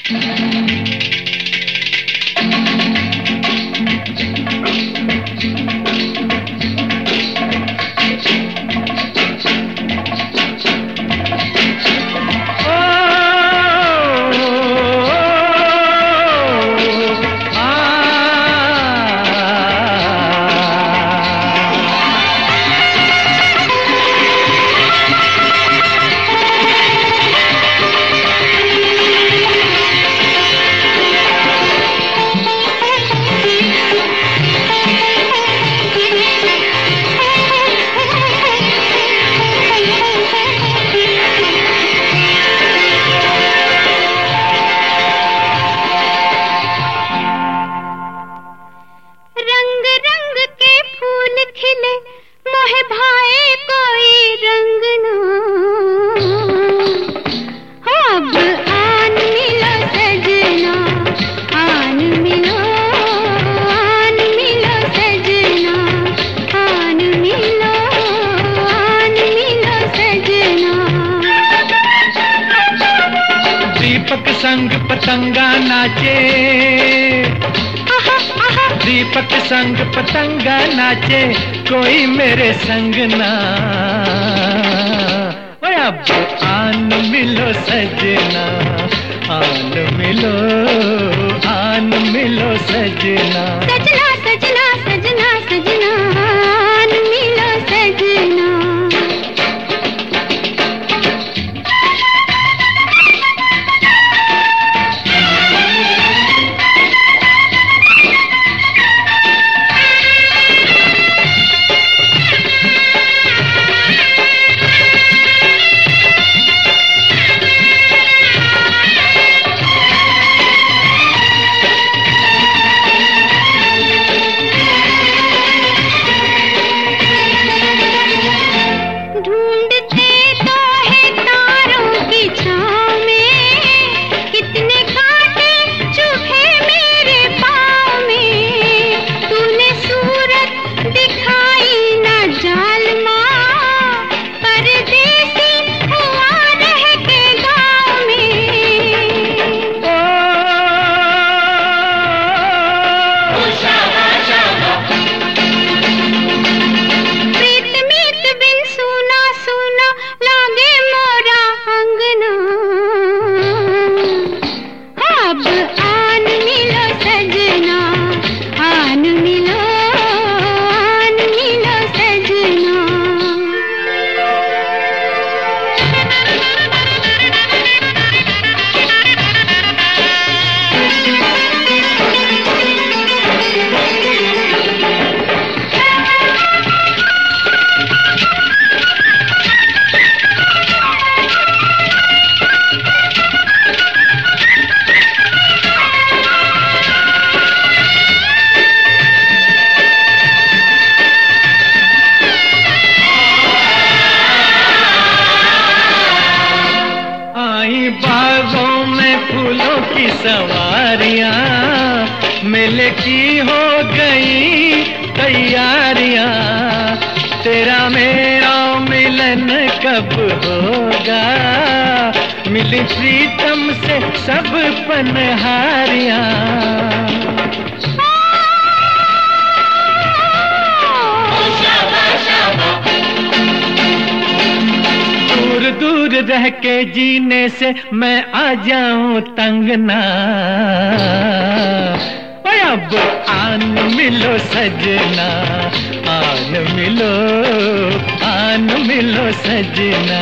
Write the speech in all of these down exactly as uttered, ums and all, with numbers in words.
दीपक संग पतंगा नाचे, दीपक संग पतंगा नाचे, कोई मेरे संग ना। अब आन मिलो सजना, आन मिलो, आन मिलो सजना, सजना सजना सजना सजना, आन मिलो सजना। बागों में फूलों की सवारियां, मेले की हो गई तैयारियां, तेरा मेरा मिलन कब होगा, मिली प्रीतम से सब पनहारियां। दूर दूर रह के जीने से मैं आ जाऊं तंग ना। अब आन मिलो सजना, आन मिलो, आन मिलो सजना।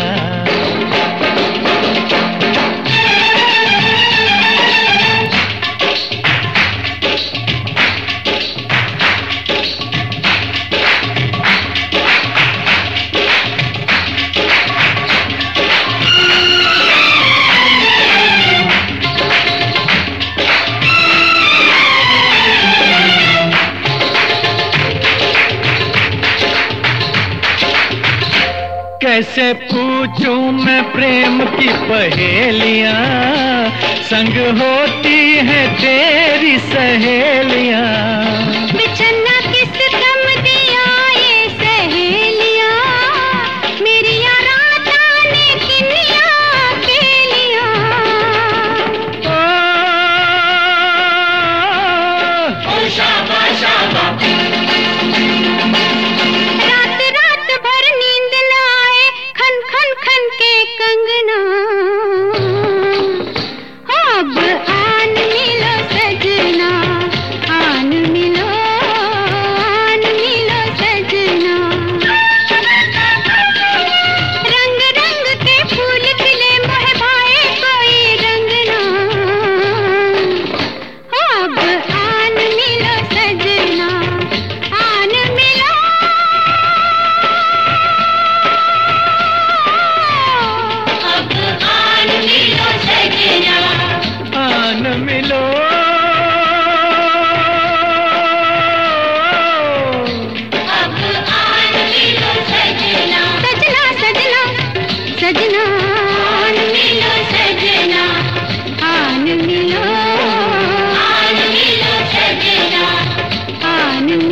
कैसे पूछूं मैं प्रेम की पहेलियां, संग होती है तेरी सहेलियां। बिछड़ना किस कम दिया ये सहेलियां, मेरी रात ने किनिया अकेलियां। ओ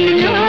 मिलो